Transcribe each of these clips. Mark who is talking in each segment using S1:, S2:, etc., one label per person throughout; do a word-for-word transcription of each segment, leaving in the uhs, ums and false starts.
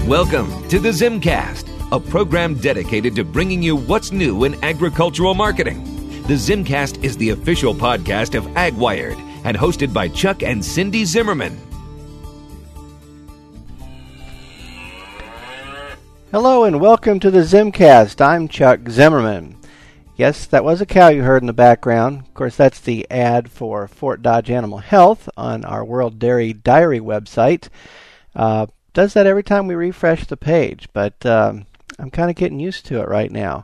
S1: Welcome to the Zimcast, a program dedicated to bringing you what's new in agricultural marketing. The Zimcast is the official podcast of AgWired and hosted by Chuck and Cindy Zimmerman.
S2: Hello and welcome to the Zimcast. I'm Chuck Zimmerman. Yes, that was a cow you heard in the background. Of course, that's the ad for Fort Dodge Animal Health on our World Dairy Diary website. Uh, does that every time we refresh the page, but um, I'm kind of getting used to it right now.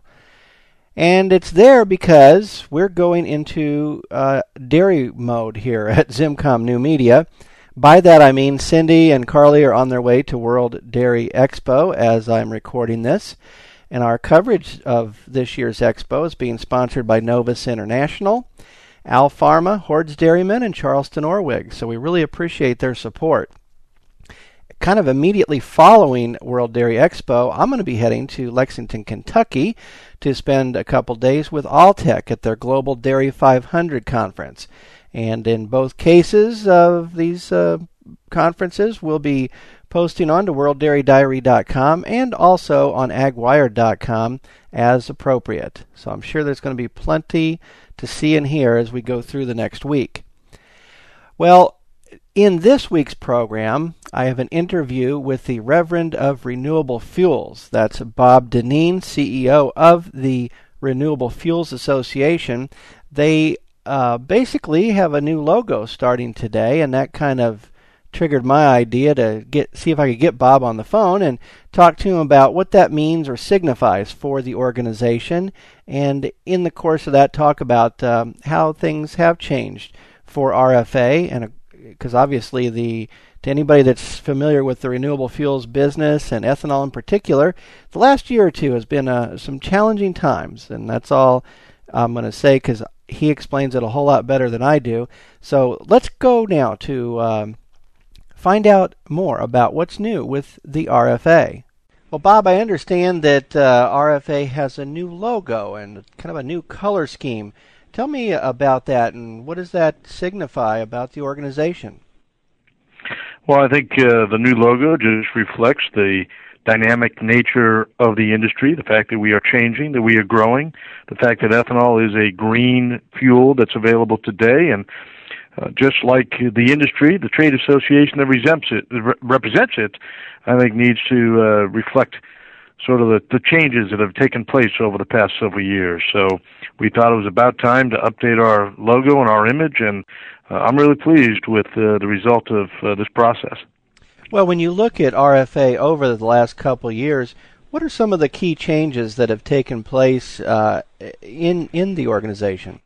S2: And it's there because we're going into uh, dairy mode here at Zimcom New Media. By that I mean Cindy and Carly are on their way to World Dairy Expo as I'm recording this. And our coverage of this year's expo is being sponsored by Novus International, Al Pharma, Hordes Dairymen, and Charleston Orwig. So we really appreciate their support. Kind of immediately following World Dairy Expo, I'm going to be heading to Lexington, Kentucky to spend a couple days with Alltech at their Global Dairy five hundred conference. And in both cases of these uh, conferences, we'll be posting on to world dairy diary dot com and also on ag wired dot com as appropriate. So I'm sure there's going to be plenty to see and hear as we go through the next week. Well, in this week's program, I have an interview with the Reverend of Renewable Fuels. That's Bob Dineen, C E O of the Renewable Fuels Association. They uh, basically have a new logo starting today, and that kind of triggered my idea to get see if I could get Bob on the phone and talk to him about what that means or signifies for the organization, and in the course of that talk about um, how things have changed for R F A, and because obviously the to anybody that's familiar with the renewable fuels business and ethanol in particular, the last year or two has been uh, some challenging times, and that's all I'm going to say because he explains it a whole lot better than I do. So let's go now to um, find out more about what's new with the R F A. Well, Bob, I understand that uh, R F A has a new logo and kind of a new color scheme. Tell me about that, and what does that signify about the organization?
S3: Well, I think uh, the new logo just reflects the dynamic nature of the industry, the fact that we are changing, that we are growing, the fact that ethanol is a green fuel that's available today, and Uh, just like the industry, the trade association that represents it, represents it I think needs to uh, reflect sort of the, the changes that have taken place over the past several years. So we thought it was about time to update our logo and our image, and uh, I'm really pleased with uh, the result of uh, this process.
S2: Well, when you look at R F A over the last couple of years, what are some of the key changes that have taken place uh, in in the organization?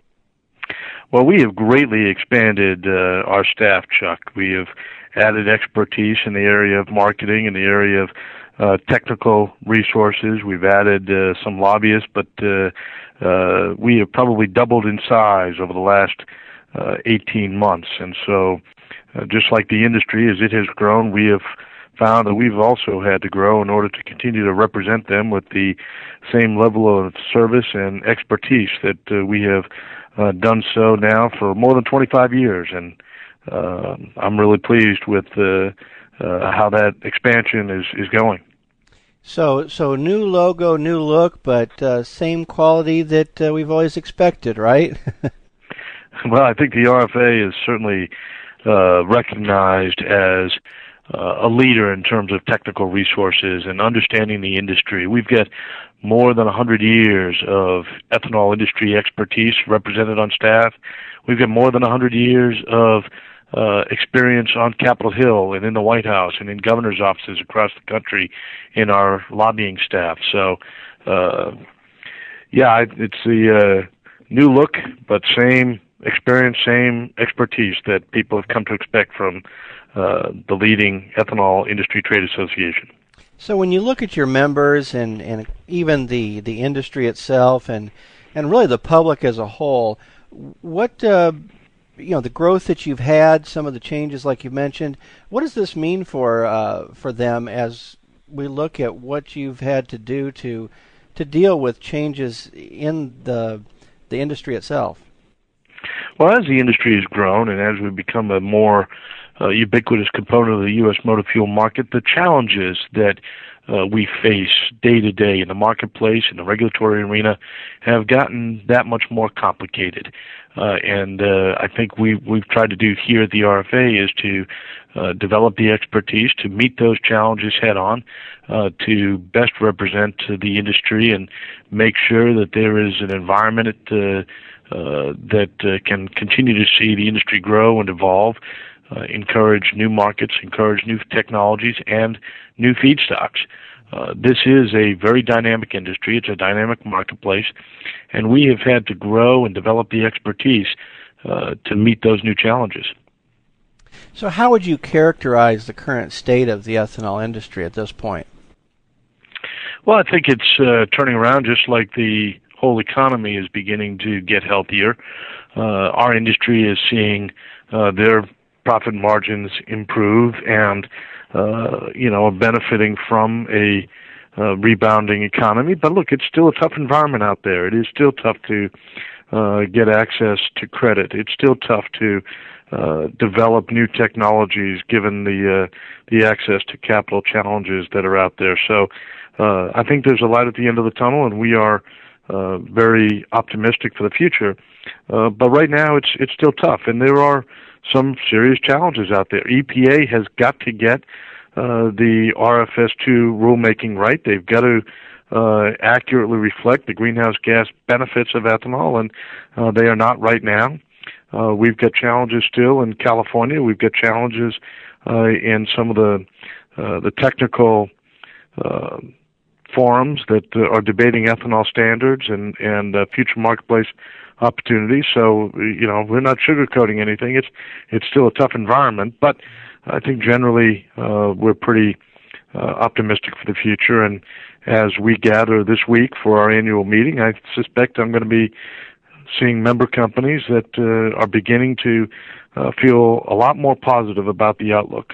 S3: Well, we have greatly expanded uh, our staff, Chuck. We have added expertise in the area of marketing, in the area of uh, technical resources. We've added uh, some lobbyists, but uh, uh, we have probably doubled in size over the last uh, eighteen months. And so uh, just like the industry, as it has grown, we have found that we've also had to grow in order to continue to represent them with the same level of service and expertise that uh, we have Uh, done so now for more than twenty-five years, and uh, I'm really pleased with uh, uh, how that expansion is, is going.
S2: So, so new logo, new look, but uh, same quality that uh, we've always expected, right?
S3: Well, I think the R F A is certainly uh, recognized as uh, a leader in terms of technical resources and understanding the industry. We've got more than one hundred years of ethanol industry expertise represented on staff. We've got more than one hundred years of uh, experience on Capitol Hill and in the White House and in governor's offices across the country in our lobbying staff. So, uh, yeah, it's the uh, new look, but same experience, same expertise that people have come to expect from uh, the leading ethanol industry trade association.
S2: So when you look at your members and, and even the, the industry itself and and really the public as a whole, what uh, you know the growth that you've had, some of the changes like you mentioned, what does this mean for uh, for them as we look at what you've had to do to to deal with changes in the the industry itself?
S3: Well, as the industry has grown and as we become a more uh, ubiquitous component of the U S motor fuel market, the challenges that uh, we face day to day in the marketplace, in the regulatory arena, have gotten that much more complicated. Uh, and uh, I think we, we've tried to do here at the R F A is to uh, develop the expertise to meet those challenges head on, uh, to best represent uh, the industry and make sure that there is an environment uh, uh, that uh, can continue to see the industry grow and evolve, uh, encourage new markets, encourage new technologies, and new feedstocks. Uh, this is a very dynamic industry. It's a dynamic marketplace, and we have had to grow and develop the expertise uh, to meet those new challenges.
S2: So how would you characterize the current state of the ethanol industry at this point?
S3: Well, I think it's uh, turning around just like the whole economy is beginning to get healthier. Uh, our industry is seeing uh, their profit margins improve and Uh, you know, benefiting from a uh, rebounding economy. But look, it's still a tough environment out there. It is still tough to uh, get access to credit. It's still tough to uh, develop new technologies given the uh, the access to capital challenges that are out there. So uh, I think there's a light at the end of the tunnel, and we are uh, very optimistic for the future. Uh, but right now, it's it's still tough, and there are some serious challenges out there. E P A has got to get uh, the R F S two rulemaking right. They've got to uh, accurately reflect the greenhouse gas benefits of ethanol, and uh, they are not right now. Uh, we've got challenges still in California. We've got challenges uh, in some of the uh, the technical uh, forums that uh, are debating ethanol standards and and uh, future marketplace opportunities. So, you know, we're not sugarcoating anything. It's it's still a tough environment, but I think generally uh, we're pretty uh, optimistic for the future. And as we gather this week for our annual meeting, I suspect I'm going to be seeing member companies that uh, are beginning to uh, feel a lot more positive about the outlook.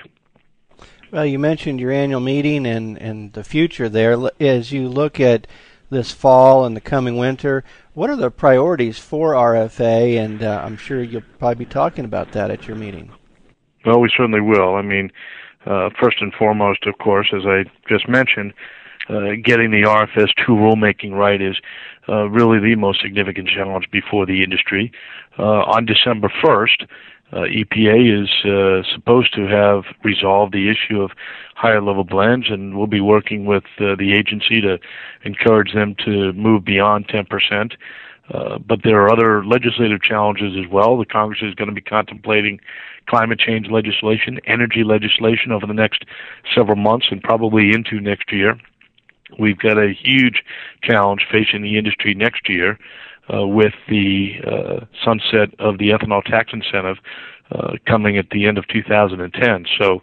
S2: Well, you mentioned your annual meeting and, and the future there. As you look at this fall and the coming winter, what are the priorities for R F A? And uh, I'm sure you'll probably be talking about that at your meeting.
S3: Well, we certainly will. I mean, uh, first and foremost, of course, as I just mentioned, uh, getting the R F S two rulemaking right is uh, really the most significant challenge before the industry. Uh, on December first, Uh, E P A is uh, supposed to have resolved the issue of higher-level blends, and we'll be working with uh, the agency to encourage them to move beyond ten percent. Uh, but there are other legislative challenges as well. The Congress is going to be contemplating climate change legislation, energy legislation over the next several months and probably into next year. We've got a huge challenge facing the industry next year uh, with the uh, sunset of the ethanol tax incentive uh, coming at the end of two thousand ten. So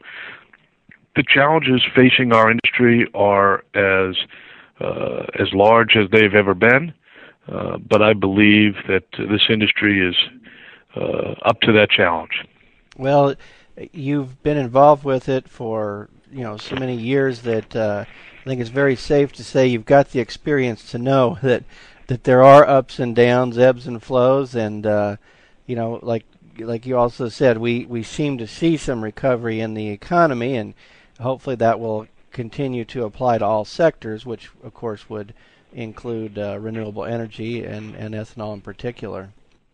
S3: the challenges facing our industry are as uh, as large as they've ever been. Uh, but I believe that uh, this industry is uh, up to that challenge.
S2: Well, you've been involved with it for you know so many years that uh, I think it's very safe to say you've got the experience to know that that there are ups and downs, ebbs and flows, and uh, you know, like like you also said, we, we seem to see some recovery in the economy, and hopefully that will continue to apply to all sectors, which of course would include uh, renewable energy and, and ethanol in particular.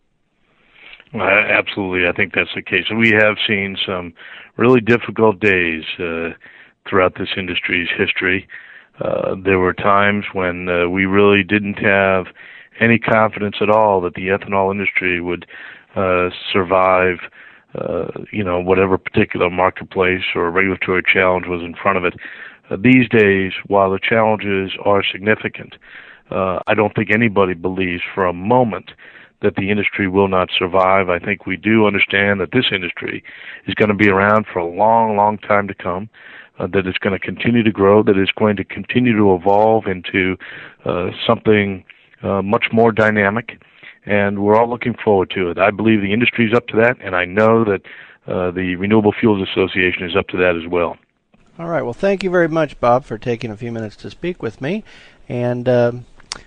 S3: Uh, absolutely, I think that's the case. We have seen some really difficult days uh, throughout this industry's history. Uh, there were times when uh, we really didn't have any confidence at all that the ethanol industry would uh, survive, uh, you know, whatever particular marketplace or regulatory challenge was in front of it. Uh, these days, while the challenges are significant, uh, I don't think anybody believes for a moment that the industry will not survive. I think we do understand that this industry is going to be around for a long, long time to come, uh, that it's going to continue to grow, that it's going to continue to evolve into uh, something uh, much more dynamic, and we're all looking forward to it. I believe the industry is up to that, and I know that uh, the Renewable Fuels Association is up to that as well.
S2: All right. Well, thank you very much, Bob, for taking a few minutes to speak with me. And uh,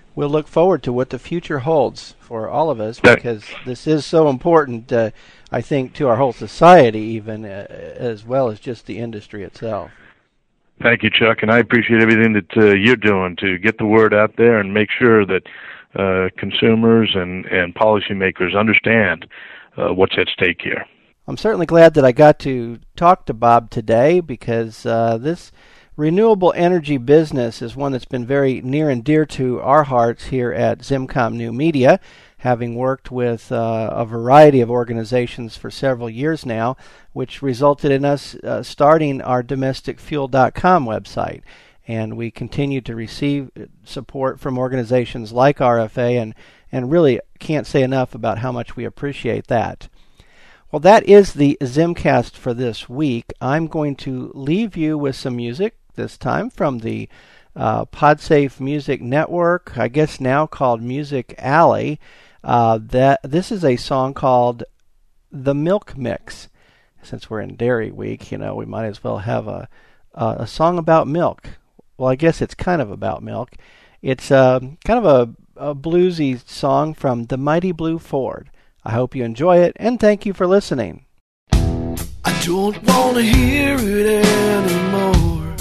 S2: We'll look forward to what the future holds for all of us, because this is so important, uh, I think, to our whole society, even uh, as well as just the industry itself.
S3: Thank you, Chuck, and I appreciate everything that uh, you're doing to get the word out there and make sure that uh, consumers and, and policymakers understand uh, what's at stake here.
S2: I'm certainly glad that I got to talk to Bob today, because uh, this renewable energy business is one that's been very near and dear to our hearts here at ZimCom New Media, having worked with uh, a variety of organizations for several years now, which resulted in us uh, starting our domestic fuel dot com website. And we continue to receive support from organizations like R F A, and, and really can't say enough about how much we appreciate that. Well, that is the ZimCast for this week. I'm going to leave you with some music, this time from the uh, PodSafe Music Network, I guess now called Music Alley. Uh, that this is a song called The Milk Mix. Since we're in Dairy Week, you know, we might as well have a a, a song about milk. Well, I guess it's kind of about milk. It's uh, kind of a, a bluesy song from the Mighty Blue Ford. I hope you enjoy it, and thank you for listening.
S4: I don't want to hear it anymore.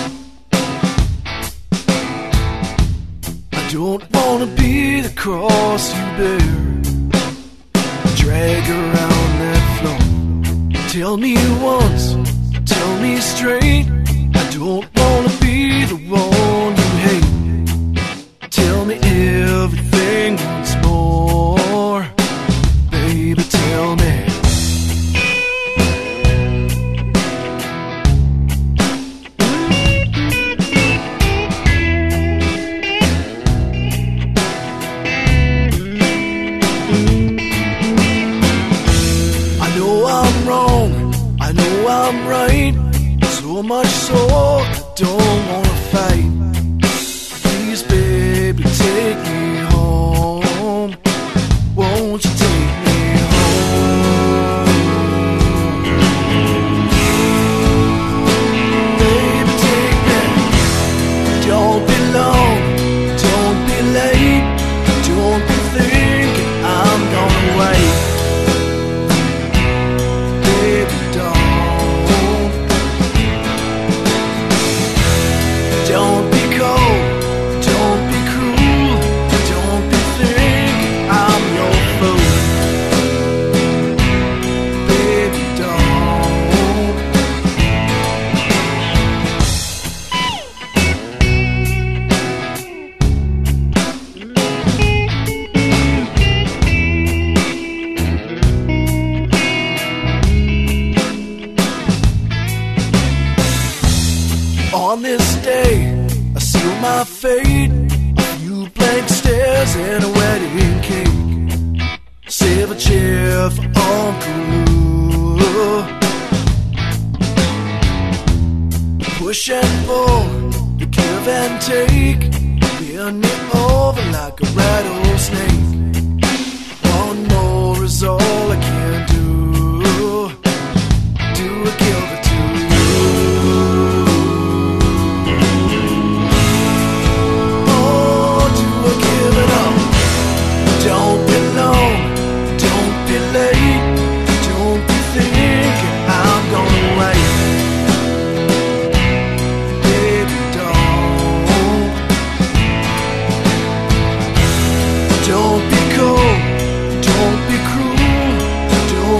S4: I don't want to be the cross you bear, drag around that floor. Tell me once, tell me straight. I don't want to be the one you hate. Tell me everything once more. Baby, tell me. I'm right, so much so I don't wanna fight. Please, baby, take me home. Won't you take me home? Baby, take me. Don't be long, don't be late. Don't be thinking I'm gonna wait. Baby, don't. Don't be cold, don't be cruel, don't be thinking I'm your fool. Baby, don't. On this day, I seal my fate. A few blank stares and a wedding cake. Save a chair for Uncle Lou. Push and pull, the give and take. Bend it over like a rattlesnake. One more is all I can do. Do I give it to you? Don't be long, don't be late. Don't be thinking I'm gonna wait. Baby, don't. Don't be cold, don't be cruel.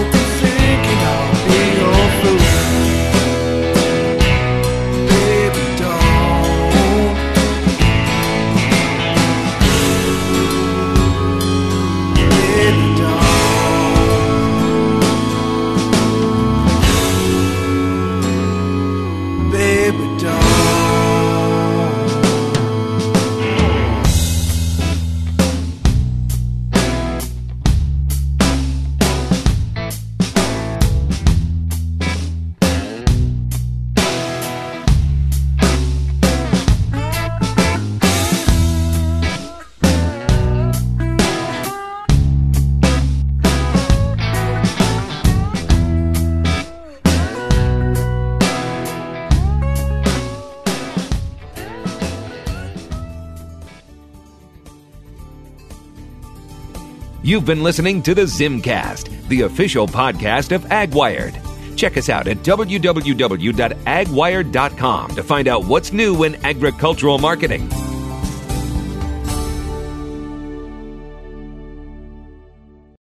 S1: You've been listening to the Zimcast, the official podcast of AgWired. Check us out at w w w dot ag wired dot com to find out what's new in agricultural marketing.